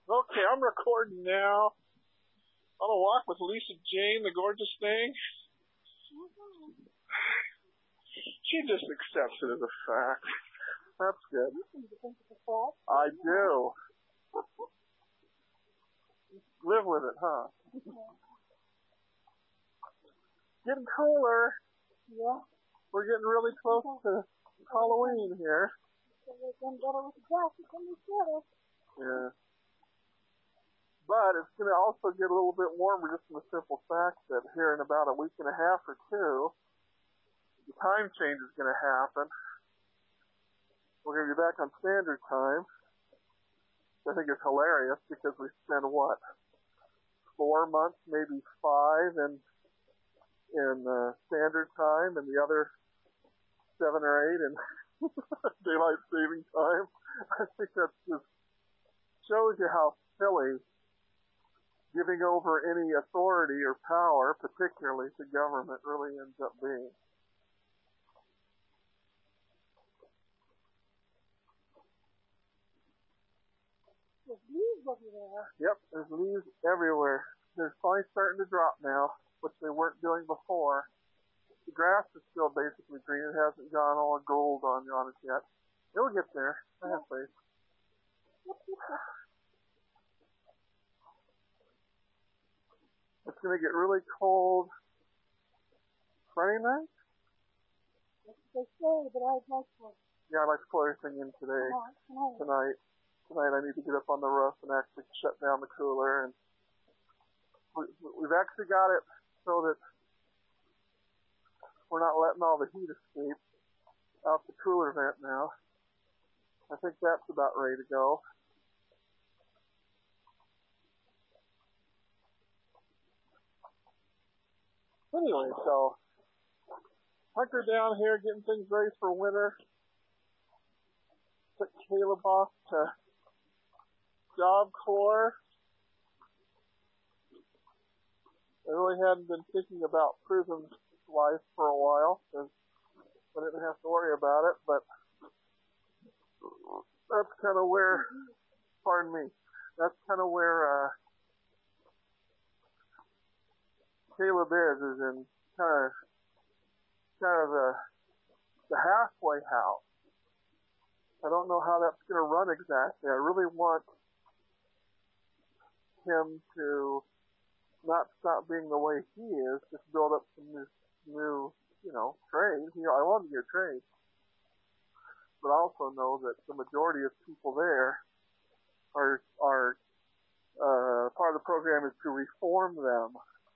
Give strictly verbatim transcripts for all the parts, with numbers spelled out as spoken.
Okay, I'm recording now. On a walk with Lisa Jane, the gorgeous thing. She just accepts it as a fact. That's good. I do. Live with it, huh? Getting cooler. Yeah. We're getting really close to Halloween here. Yeah. But it's going to also get a little bit warmer just from the simple fact that here in about a week and a half or two, the time change is going to happen. We're going to be back on standard time. I think it's hilarious because we spend, what, four months, maybe five in, in uh, standard time and the other seven or eight in daylight saving time. I think that just shows you how silly giving over any authority or power, particularly to government, really ends up being. There's leaves everywhere. Yep, there's leaves everywhere. They're finally starting to drop now, which they weren't doing before. The grass is still basically green. It hasn't gone all gold on, on it yet. It'll get there. I have faith. It's going to get really cold Friday night? That's what they say, but I'd like to. Yeah, I'd like to pull everything in today. Tonight. Tonight. Tonight I need to get up on the roof and actually shut down the cooler. And we, we've actually got it so that we're not letting all the heat escape out the cooler vent now. I think that's about ready to go. Anyway, so hunker down here, getting things ready for winter. Took Caleb off to Job Corps. I really hadn't been thinking about prison life for a while, because I didn't have to worry about it, but that's kind of where, pardon me, that's kind of where uh, Caleb is, is in kind of, kind of the, the halfway house. I don't know how that's going to run exactly. I really want him to not stop being the way he is, just build up some new, new you know, trades. You know, I want to get trades. But I also know that the majority of people there are, are uh, part of the program is to reform them.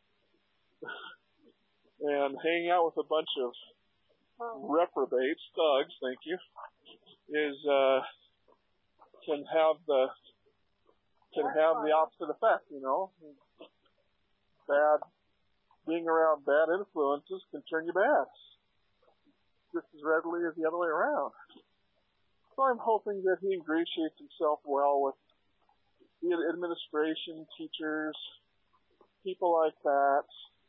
And hanging out with a bunch of reprobates, thugs, thank you, is uh, can have the can have the opposite effect, you know. Bad being around bad influences can turn you bad just as readily as the other way around. So I'm hoping that he ingratiates himself well with the administration, teachers, people like that.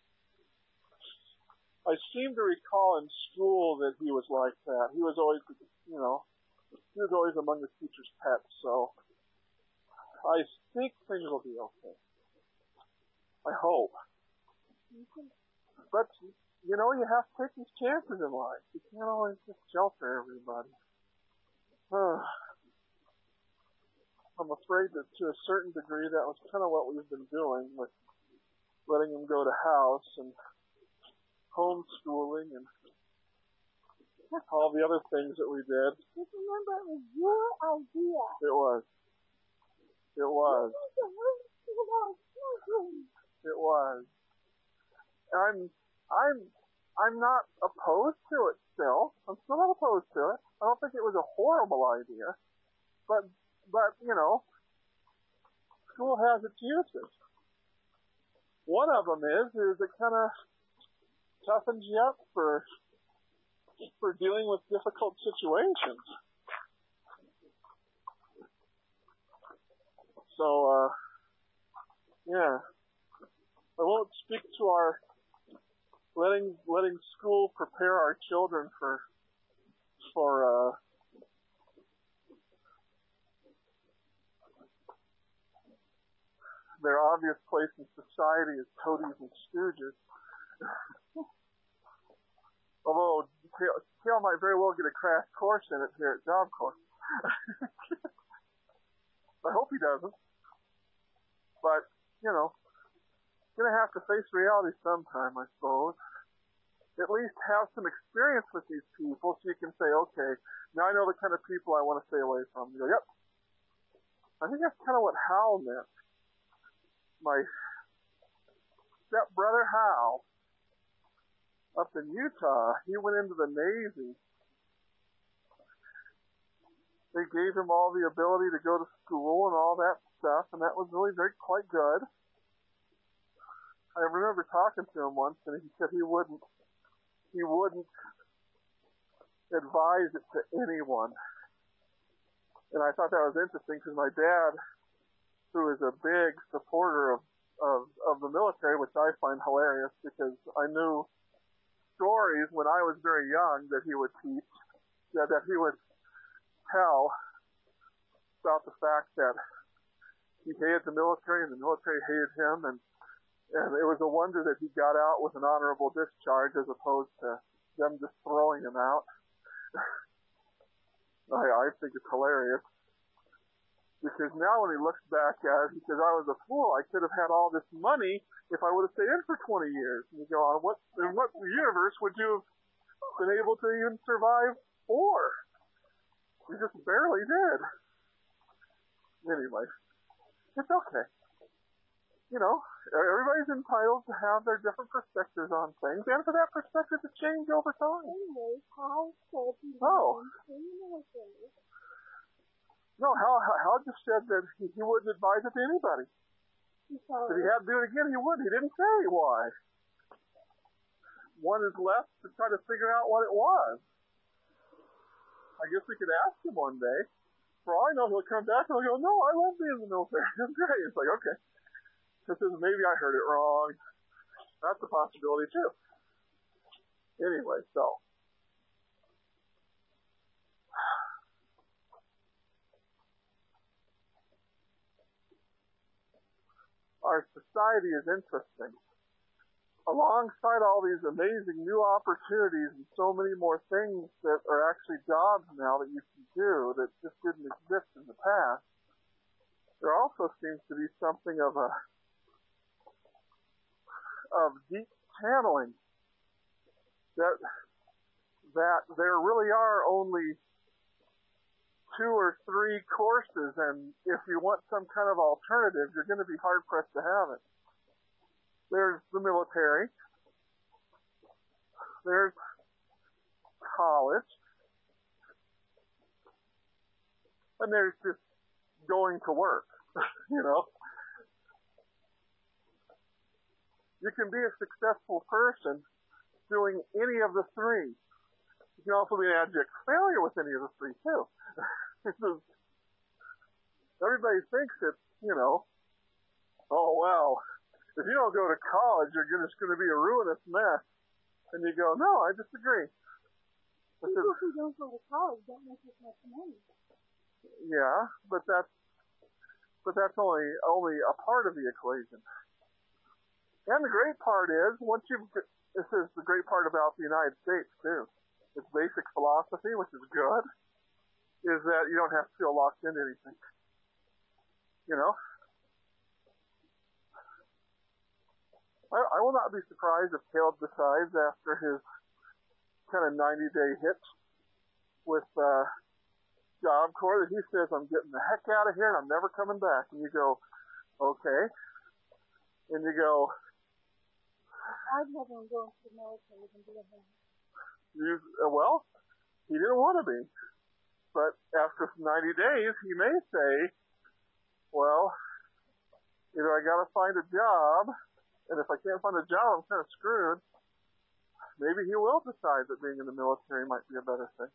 I seem to recall in school that he was like that. He was always, you know, he was always among the teachers' pets, so I think things will be okay. I hope. But, you know, you have to take these chances in life. You can't always just shelter everybody. I'm afraid that to a certain degree that was kind of what we've been doing with letting him go to house and homeschooling and all the other things that we did. Just remember, it was your idea. It was. It was. It was. I'm, I'm, I'm not opposed to it still. I'm still not opposed to it. I don't think it was a horrible idea. But, but, you know, school has its uses. One of them is, is it kind of toughens you up for, for dealing with difficult situations. So, uh, yeah. I won't speak to our letting letting school prepare our children for for uh, their obvious place in society as toadies and stooges. Although Cale might very well get a crash course in it here at Job Corps. I hope he doesn't. But, you know, gonna have to face reality sometime, I suppose. At least have some experience with these people so you can say, okay, now I know the kind of people I want to stay away from. You go, yep. I think that's kind of what Hal meant. My stepbrother Hal, up in Utah, he went into the Navy. They gave him all the ability to go to school and all that stuff, and that was really very quite good. I remember talking to him once, and he said he wouldn't he wouldn't advise it to anyone. And I thought that was interesting because my dad, who is a big supporter of, of, of the military, which I find hilarious because I knew stories when I was very young that he would teach, that, that he would tell about the fact that he hated the military and the military hated him, and And it was a wonder that he got out with an honorable discharge as opposed to them just throwing him out. I, I think it's hilarious. Because now when he looks back at it, he says, I was a fool. I could have had all this money if I would have stayed in for twenty years. And you go, on what, in what universe would you have been able to even survive for? You just barely did. Anyway, it's okay. You know, everybody's entitled to have their different perspectives on things, and for that perspective to change over time. Anyway, Hal said he Oh. in the military. No, Hal, Hal just said that he, he wouldn't advise it to anybody. If he had to do it again, he wouldn't. He didn't say why. One is left to try to figure out what it was. I guess we could ask him one day. For all I know, he'll come back and he'll go, no, I love being in the military. It's great. It's like, okay. Because maybe I heard it wrong. That's a possibility too. Anyway, so. Our society is interesting. Alongside all these amazing new opportunities and so many more things that are actually jobs now that you can do that just didn't exist in the past, there also seems to be something of a of deep channeling, that that there really are only two or three courses, and if you want some kind of alternative, you're going to be hard-pressed to have it. There's the military, there's college, and there's just going to work, you know. You can be a successful person doing any of the three. You can also be an abject failure with any of the three, too. Everybody thinks it's, you know, oh, well, if you don't go to college, you're just going to be a ruinous mess. And you go, no, I disagree. People who don't go to college don't make as much money. Yeah, but that's, but that's only, only a part of the equation. And the great part is, once you've, this is the great part about the United States, too. Its basic philosophy, which is good, is that you don't have to feel locked into anything. You know? I, I will not be surprised if Caleb decides after his kind of ninety-day hit with uh, Job Corps that he says, I'm getting the heck out of here and I'm never coming back. And you go, okay. And you go, I'd never go into the military and be a man. You, uh, well, he didn't want to be. But after ninety days, he may say, well, either I got to find a job, and if I can't find a job, I'm kind of screwed. Maybe he will decide that being in the military might be a better thing.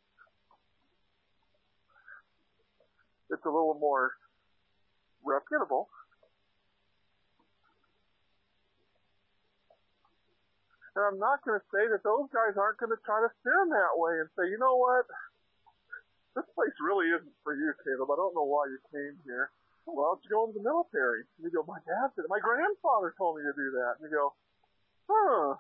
It's a little more reputable. And I'm not going to say that those guys aren't going to try to steer him that way and say, you know what? This place really isn't for you, Caleb. I don't know why you came here. Why don't you go into the military? And you go, my dad did it. My grandfather told me to do that. And you go, huh.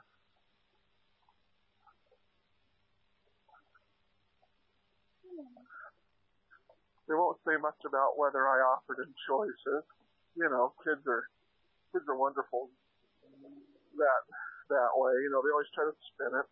They won't say much about whether I offered him choices. You know, kids are kids are wonderful that that way. You know, they always try to spin it.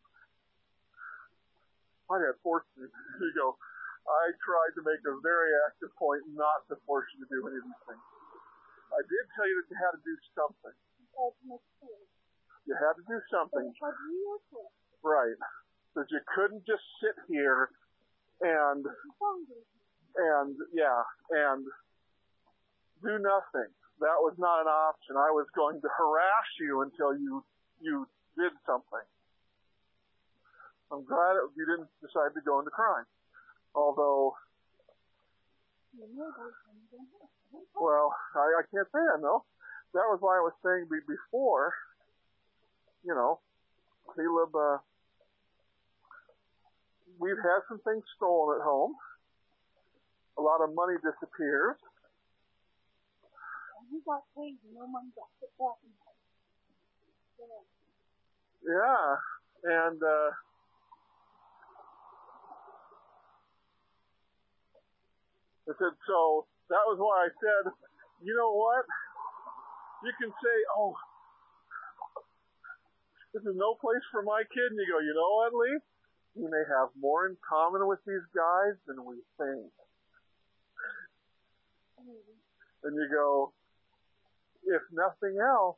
My dad forced me. You go, I tried to make a very active point not to force you to do any of these things. I did tell you that you had to do something. You had to do something. Right. That you couldn't just sit here and and yeah, and do nothing. That was not an option. I was going to harass you until you you did something. I'm glad it, you didn't decide to go into crime. Although, well, I, I can't say that, no. That was why I was saying be, before, you know, Caleb, uh, we've had some things stolen at home. A lot of money disappears. You got paid, no money got put back in there. Yeah, and, uh, I said, so that was why I said, you know what? You can say, oh, this is no place for my kid. And you go, you know what, Lee? You may have more in common with these guys than we think. Mm-hmm. And you go, if nothing else,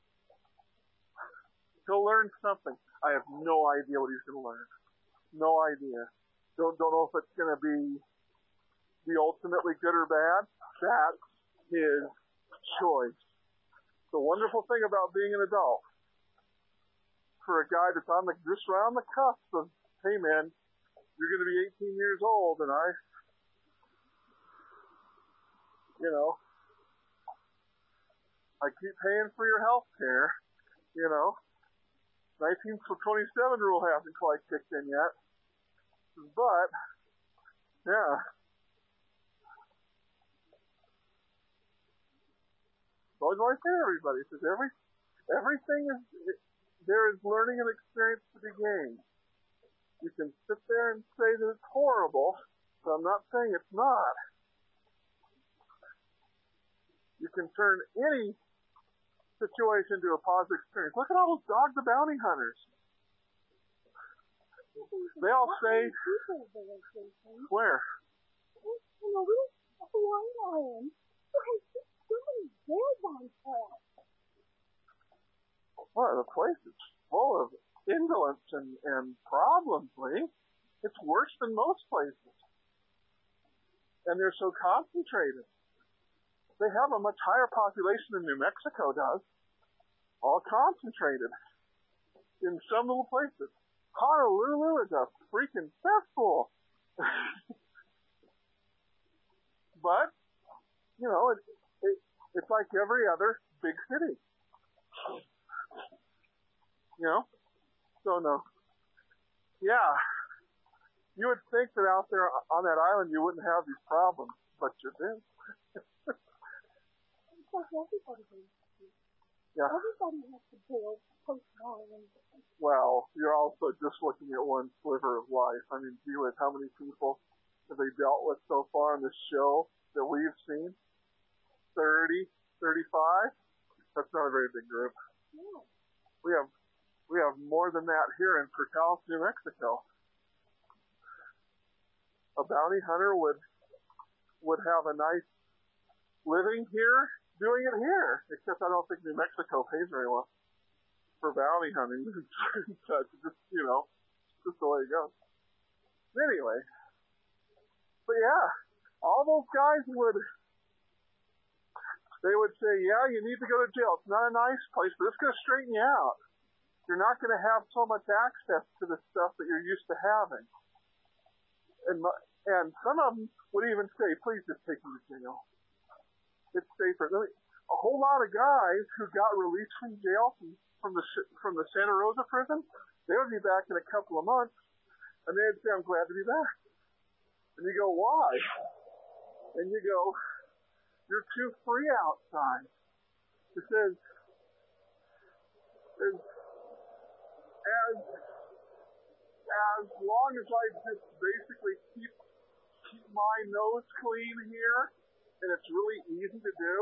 he'll learn something. I have no idea what he's going to learn. No idea. Don't, don't know if it's going to be the ultimately good or bad. That's his choice. The wonderful thing about being an adult, for a guy that's on the just around the cusp of, hey man, you're going to be eighteen years old, and I, you know, I keep paying for your health care, you know. nineteen twenty-seven rule hasn't quite kicked in yet, but yeah. So I always say to everybody, says every, everything is, there is learning and experience to be gained. You can sit there and say that it's horrible, but I'm not saying it's not. You can turn any situation into a positive experience. Look at all those Dog the Bounty Hunters. They all say, where? You know, we don't know who I am. Well, the place is full of indolence and, and problems, Lee. It's worse than most places. And they're so concentrated. They have a much higher population than New Mexico does. All concentrated in some little places. Honolulu is a freaking cesspool. But, you know, it, it, it's like every other big city. You know? So, no. Yeah. You would think that out there on that island you wouldn't have these problems, but you do. Yeah. Everybody has to build post-island. Well, you're also just looking at one sliver of life. I mean, gee whiz, how many people have they dealt with so far on this show that we've seen? thirty, thirty-five? That's not a very big group. Yeah. We have we have more than that here in Portales, New Mexico. A bounty hunter would would have a nice living here, doing it here. Except I don't think New Mexico pays very well for bounty hunting. It's just, you know, just the way it goes. Anyway, but yeah, all those guys would, they would say, yeah, you need to go to jail. It's not a nice place, but it's going to straighten you out. You're not going to have so much access to the stuff that you're used to having. And and some of them would even say, please just take me to jail. It's safer. A whole lot of guys who got released from jail from, from the from the Santa Rosa prison, they would be back in a couple of months, and they'd say, I'm glad to be back. And you go, why? And you go, You're too free outside. It says, as, as, as long as I just basically keep, keep my nose clean here, and it's really easy to do,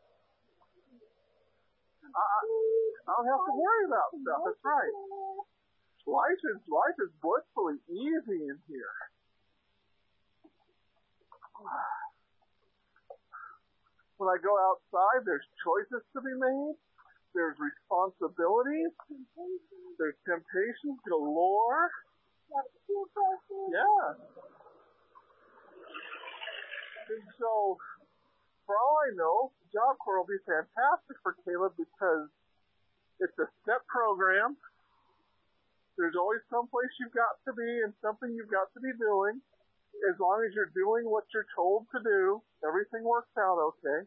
I, I don't have to worry about stuff. That's right. Life is, life is blissfully easy in here. When I go outside, there's choices to be made. There's responsibilities. There's temptations galore. Yeah. And so, for all I know, Job Corps will be fantastic for Caleb because it's a set program. There's always someplace you've got to be and something you've got to be doing. As long as you're doing what you're told to do, everything works out okay.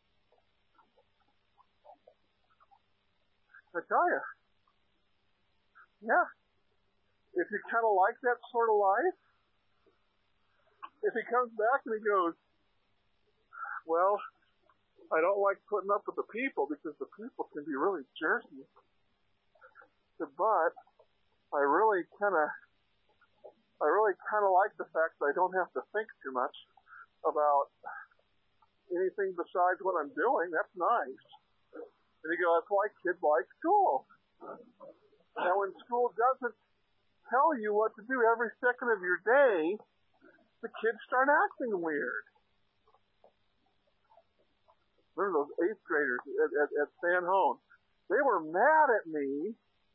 I tell you. Yeah. If you kind of like that sort of life, if he comes back and he goes, well, I don't like putting up with the people because the people can be really jerky. But I really kind of I really kind of like the fact that I don't have to think too much about anything besides what I'm doing. That's nice. And you go, that's why kids like school. Now, when school doesn't tell you what to do every second of your day, the kids start acting weird. Remember those eighth graders at, at, at San Jose? They were mad at me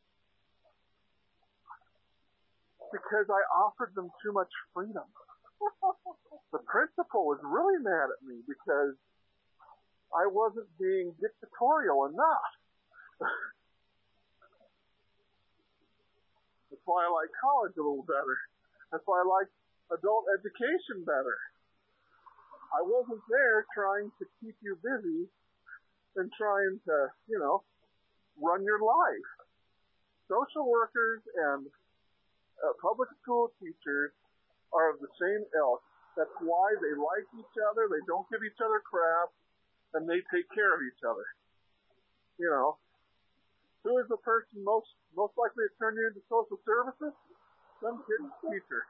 because I offered them too much freedom. The principal was really mad at me because I wasn't being dictatorial enough. That's why I like college a little better. That's why I like adult education better. I wasn't there trying to keep you busy and trying to, you know, run your life. Social workers and Uh, public school teachers are of the same ilk. That's why they like each other, they don't give each other crap, and they take care of each other. You know, who is the person most most likely to turn you into social services? Some kid's teacher.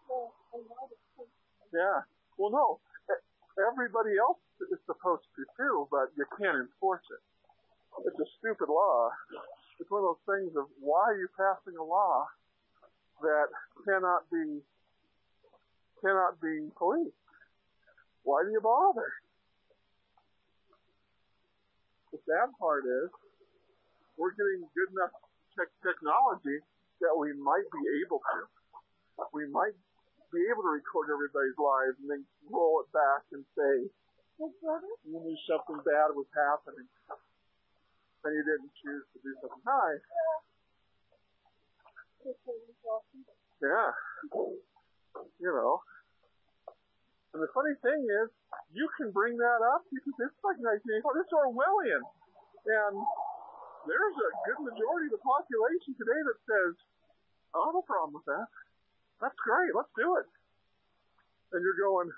Yeah. Well, no. Everybody else is supposed to too, but you can't enforce it. It's a stupid law. It's one of those things of why are you passing a law that cannot be cannot be policed? Why do you bother? The sad part is we're getting good enough te- technology that we might be able to. We might be able to record everybody's lives and then roll it back and say, you knew something bad was happening and you didn't choose to do something nice. Yeah. You know. And the funny thing is, you can bring that up. You can say, it's like nineteen eighty-four. This is Orwellian. And there's a good majority of the population today that says, I don't have a problem with that. That's great. Let's do it. And you're going,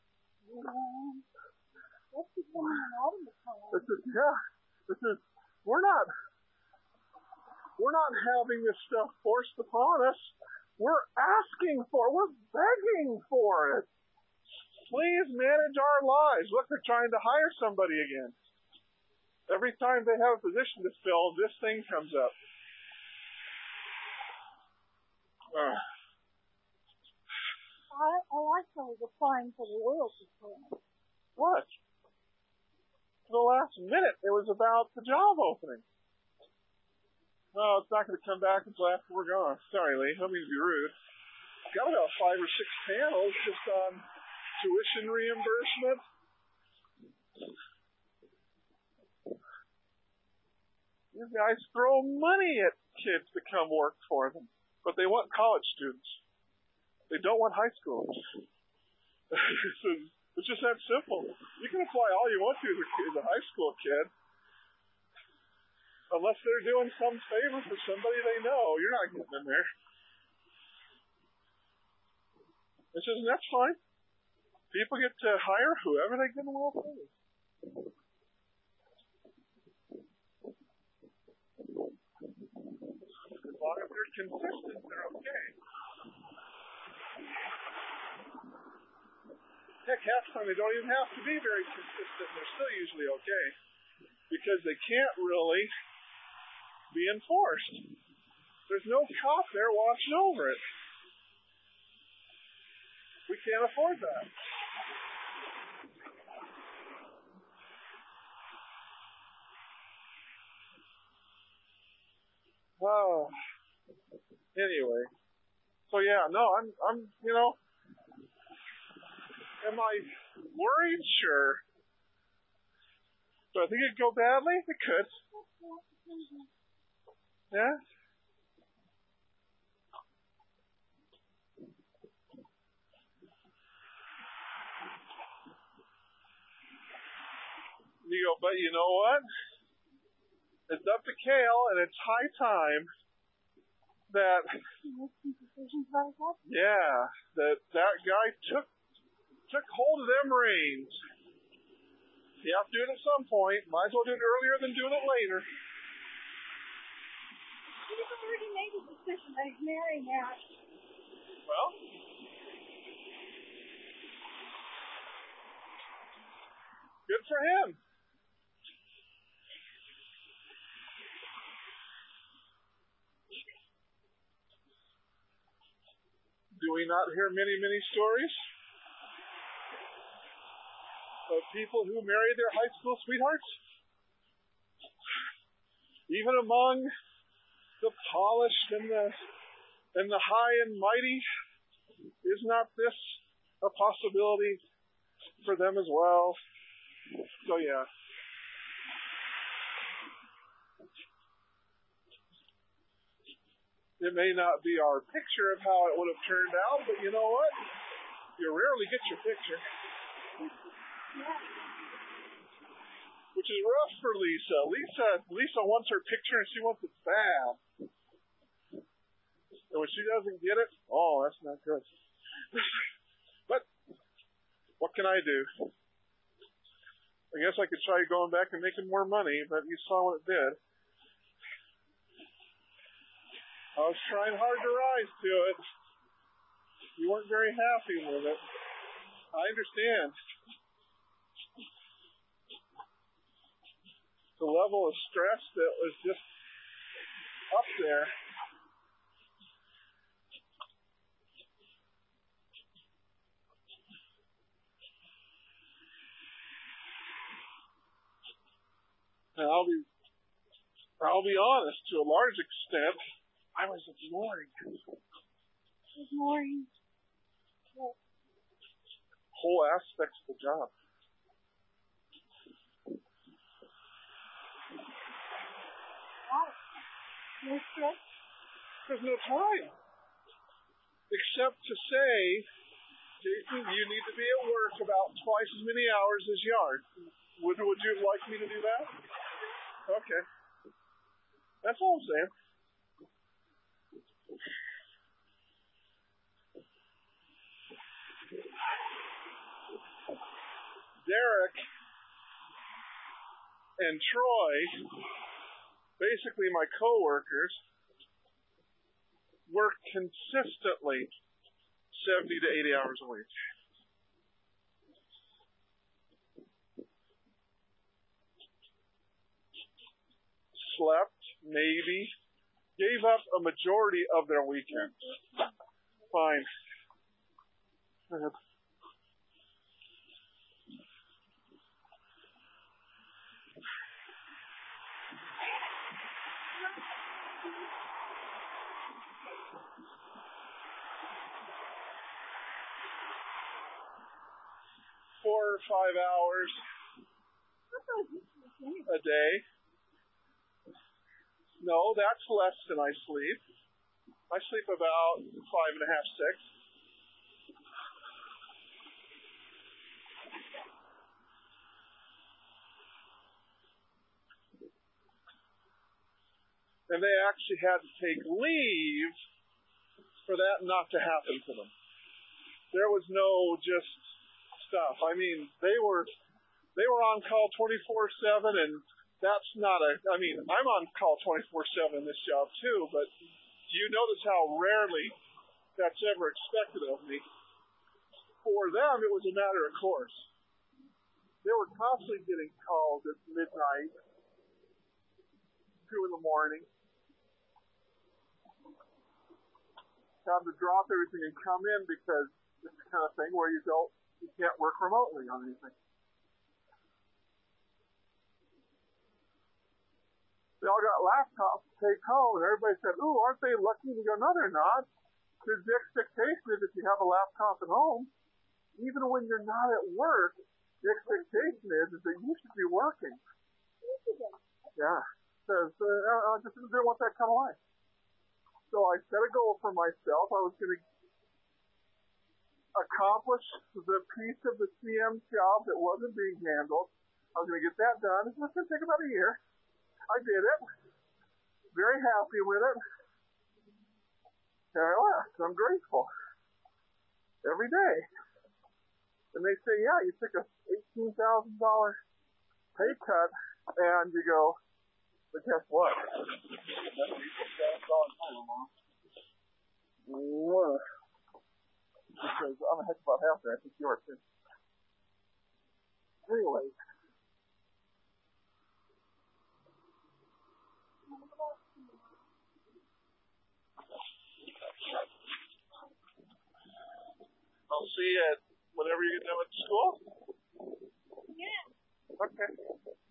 this is, yeah. This is, we're not, we're not having this stuff forced upon us. We're asking for it. We're begging for it. Please manage our lives. Look, they're trying to hire somebody again. Every time they have a position to fill, this thing comes up. Uh. I, I actually was applying for the loyalty program. What? For the last minute, it was about the job opening. No, it's not going to come back until after we're gone. Sorry, Lee. Don't mean to be rude. Got about five or six panels just on tuition reimbursement. These guys throw money at kids to come work for them, but they want college students. They don't want high schoolers. It's just that simple. You can apply all you want to as a, as a high school kid. Unless they're doing some favor for somebody they know, you're not getting in there. It's just, that's fine. People get to hire whoever they get in the world please. As long as they're consistent, they're okay. Heck, half the time they don't even have to be very consistent. They're still usually okay. Because they can't really be enforced. There's no cop there watching over it. We can't afford that. Oh. Anyway. So yeah, no, I'm, I'm, you know, am I worried? Sure. Do I think it'd go badly? It could. Yeah? You go, but you know what? It's up to Kale, and it's high time that, yeah, that that guy took took hold of them reins. You have to do it at some point. Might as well do it earlier than doing it later. He's already made a decision that he's marrying Matt. Well, good for him. Do we not hear many, many stories of people who married their high school sweethearts? Even among the polished and the and the high and mighty, is not this a possibility for them as well? So yeah. It may not be our picture of how it would have turned out, but you know what? You rarely get your picture. Yeah. Which is rough for Lisa. Lisa Lisa wants her picture and she wants it bad. And when she doesn't get it, oh, that's not good. But what can I do? I guess I could try going back and making more money, but you saw what it did. I was trying hard to rise to it. You weren't very happy with it. I understand. The level of stress that was just up there. And I'll be, I'll be honest, to a large extent, I was ignoring Ignoring what? whole aspects of the job. Wow. No stress? There's no time. Except to say, Jason, you need to be at work about twice as many hours as you are. Would, would you like me to do that? Okay. That's all I'm saying. Derek and Troy, basically my coworkers, work consistently seventy to eighty hours a week. Slept, maybe. Gave up a majority of their weekend. Fine. Uh, Four or five hours a day. No, that's less than I sleep. I sleep about five and a half, six. And they actually had to take leave for that not to happen to them. There was no just stuff. I mean, they were they were on call twenty-four seven, and that's not a, I mean, I'm on call twenty-four seven in this job too, but you notice how rarely that's ever expected of me. For them, it was a matter of course. They were constantly getting calls at midnight, two in the morning. Time to drop everything and come in because it's the kind of thing where you don't, you can't work remotely on anything. They all got laptops to take home, and everybody said, ooh, aren't they lucky? We go, no, they're not. Because the expectation is if you have a laptop at home, even when you're not at work, the expectation is, is that you should be working. Yeah. Because uh, I just didn't want that kind of life. So I set a goal for myself. I was going to accomplish the piece of the C M job that wasn't being handled. I was going to get that done. It's going to take about a year. I did it. Very happy with it. And I left. I'm grateful. Every day. And they say, yeah, you took a eighteen thousand dollars pay cut, and you go, but guess what? Because I'm a heck about half there. I think you are too. Anyway. I'll see you at whenever you get done with school. Yeah. Okay.